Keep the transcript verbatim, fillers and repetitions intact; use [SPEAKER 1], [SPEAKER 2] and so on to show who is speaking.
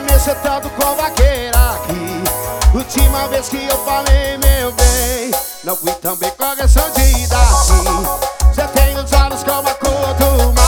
[SPEAKER 1] mexer tanto com vaqueira aqui. Última vez que eu falei, meu bem, não fui também correção de idade. Você tem os olhos como a cor do mar.